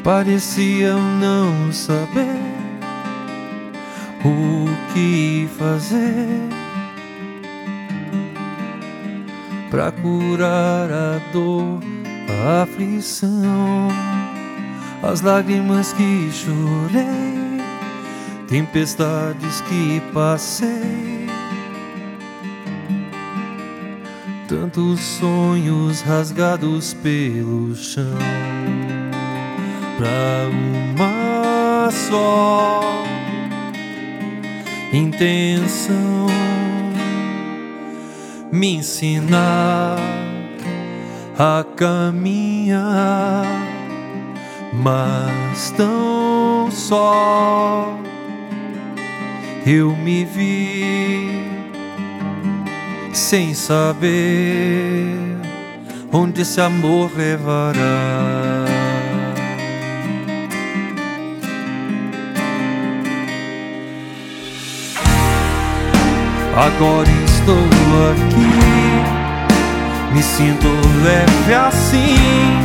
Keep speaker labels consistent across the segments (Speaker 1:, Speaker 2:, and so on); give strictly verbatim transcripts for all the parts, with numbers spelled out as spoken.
Speaker 1: Parecia eu não saber o que fazer pra curar a dor, a aflição, as lágrimas que chorei, tempestades que passei, tantos sonhos rasgados pelo chão, pra uma só intenção: me ensinar a caminhar, mas tão só eu me vi sem saber onde esse amor levará. Agora estou aqui, me sinto leve assim,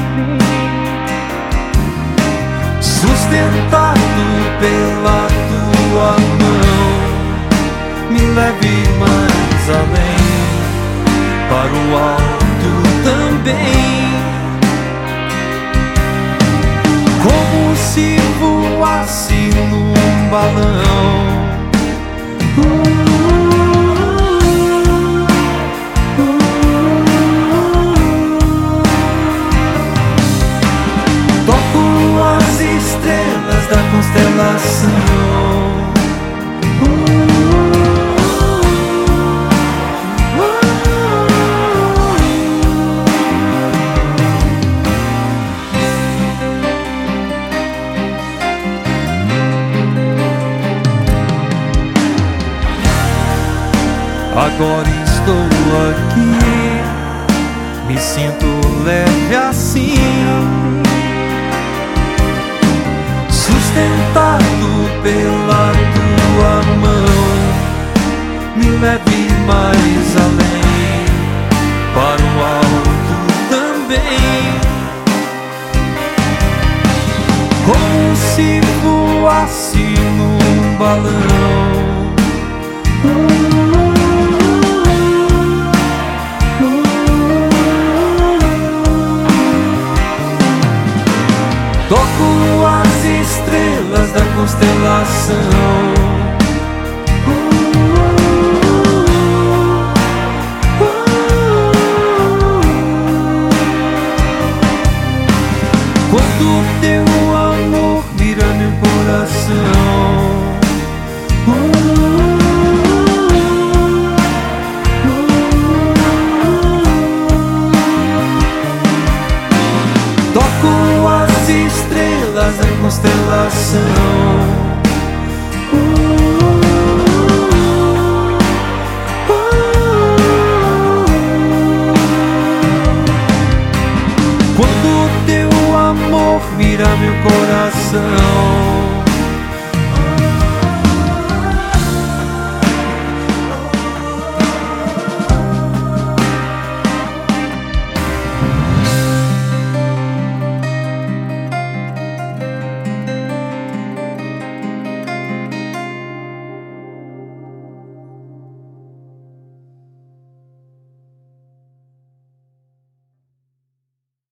Speaker 1: sustentado pela tua mão. Me leve mais além, para o alto também, como se voasse num balão. Estrelas da constelação, agora estou aqui, me sinto leve assim, sustentado pela tua mão. Me leve mais além, para o alto também, como se voasse num balão. Toco as estrelas da constelação, quando teu amor mira meu coração. Toco as estrelas da constelação, quando teu amor mira meu coração.